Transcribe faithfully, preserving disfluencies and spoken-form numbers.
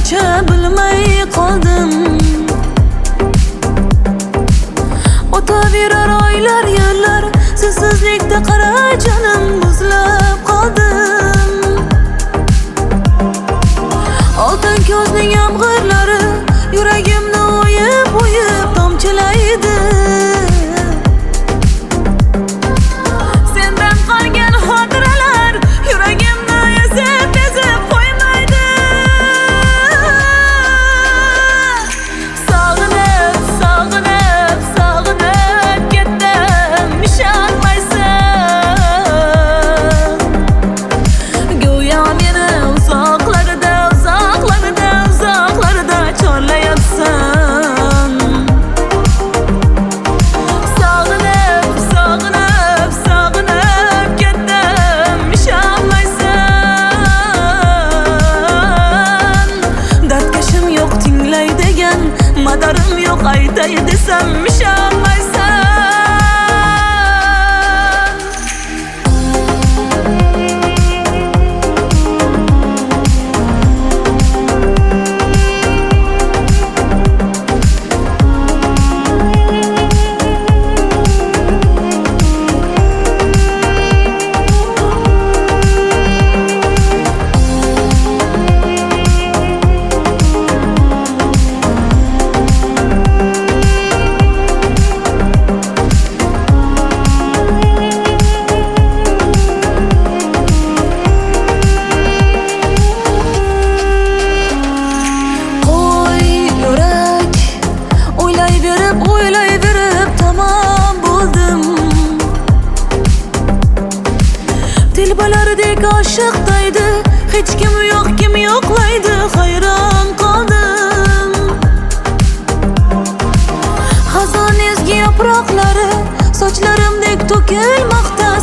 qilishimcha bilmay qoldim. O'taverar oylar, yillar, sensizlikda qara jonim muzlab qoldim. Oltin ko'zning yomg'irlari yuragimni o'yib-o'yib tomchilaydi. Sendan qolgan xotiralar yuragimni ezib-ezib qo'ymaydi. Sog'inib, sog'inib, sog'inib ketdim, ishonmaysan. Go'yo meni uzoqlarda, uzoqlarda, uzoqlarda chorlayapsan. Sog'inib, sog'inib, sog'inib ketdim, ishonmaysan. Dardkashim yo'q tinglaydigan, madarim yo'q aytay desam ishonmaysan. O'ylayverib tamom bo'ldim. Telbalardek oshiqdaydi, hech kim yo'q, kim yo'qlaydi, hayron qoldim. Xazon ezgi yaproqlari sochlarimdek to'kilmoqda,